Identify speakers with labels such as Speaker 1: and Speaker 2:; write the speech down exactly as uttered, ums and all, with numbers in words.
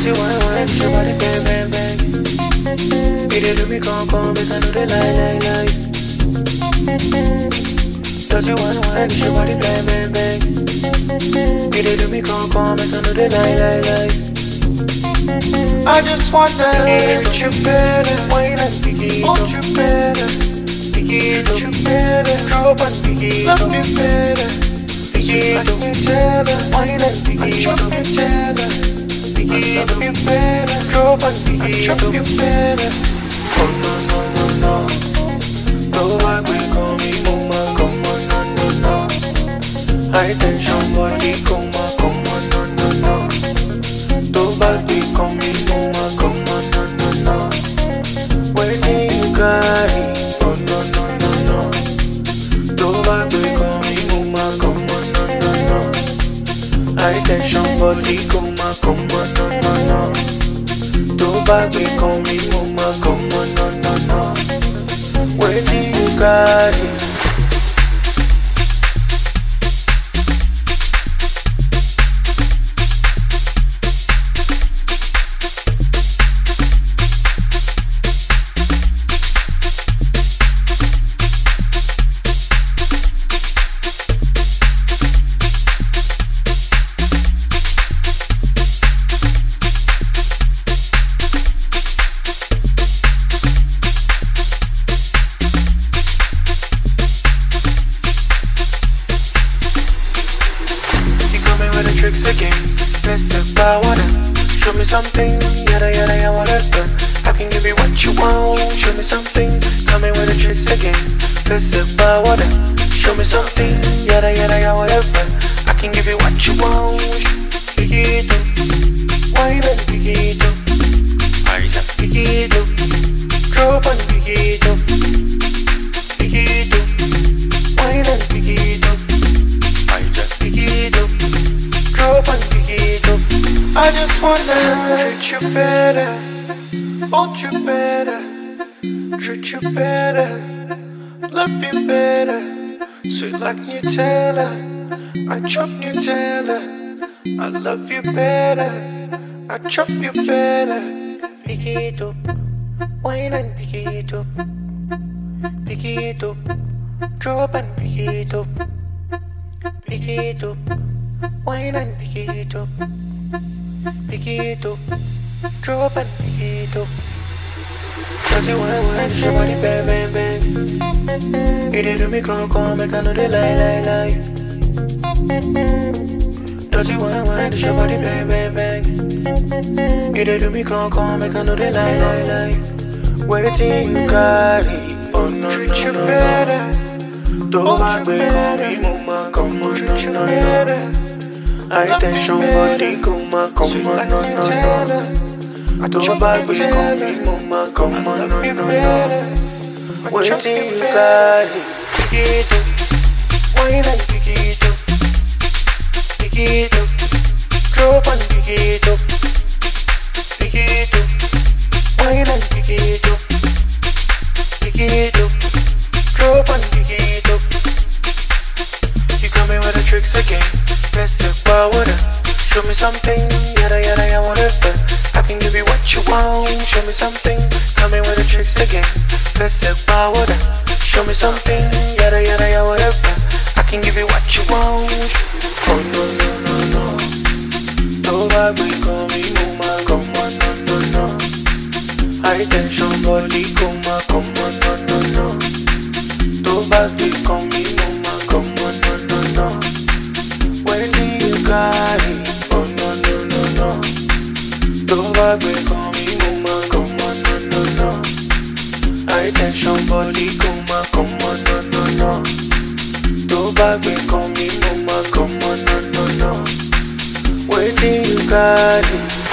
Speaker 1: Dirty wine, wine, your body bang, bang, bang. You dey do me come, come, make I know they lie, lie, lie. Dirty wine, wine, your body bang, bang, bang. You dey do me come, come, make I know they lie, lie, lie. I just wanna treat you better, wine and biggie, hold you better, biggie, hold you better, drop and biggie, love you better, biggie, love you better, wine and biggie, drop you better, biggie, love you better, drop and biggie, drop you better. Oh no no no no, go back we call me mama, come on no no no, high tension body, come on, come on no no no. Nobody come me mama, come on, no, no, no. Waiting you got it, oh no, no, no, no. Nobody come me mama, come on, no, no, no. High tension body, come on, come on, no, no, no. Nobody come me mama, come on, no, no, no. Waiting you got it. Tricks again, let's about water. Show me something, yada yada yada whatever. I can give you what you want. Show me something, coming with the tricks again. Let's about water. Show me something, yada yada yada whatever. I can give you what you want. Piquito, wine and piquito, piquito, drop and piquito, piquito, wine and piquito, piquito. I just wanna treat you better, hold you better, treat you better, love you better, sweet like Nutella, I chop Nutella, I love you better, I chop you better. Pick it up, wine and pick it up, pick it up, drop and pick it up, pick it up. Wine and pick it up, pick it up, drop and pick it up. Dirty wine, wine, your body bang, bang, bang. You dey do me come, come, make I know they lie, lie, lie. Dirty wine, wine, your body bang, bang, bang. You dey do me come, come, make I know they lie, lie, lie. Waiting you got it, oh no, treat no, you no, better. No. Don't back me, call me mama, come on, treat you no, better. No. High tension body, come on, come on, no, no, no. Don't back me, call me mama, come on, no, no, no. Waiting you got it. Pick it up, wine and pick it up, pick it up, drop and pick it up, pick it up, wine and pick it up, pick it up, drop and pick it up. You coming with the tricks again? Let's about water. Show me something, yada yada yada whatever. I can give you what you want. Show me something, coming with the tricks again. Let's about water. Show me something, yada yada yada whatever. I can give you what you want. Oh no no no no. Nobody call me mama, come on no no no. High tension body, come on, come on no no no. Nobody call me mama, come on no no no. Waiting you got it, oh no no no no. Nobody call me mama, come on no no no. High tension body, come on, come on no no no. Nobody call me mama, come on no no no. Waiting you got it.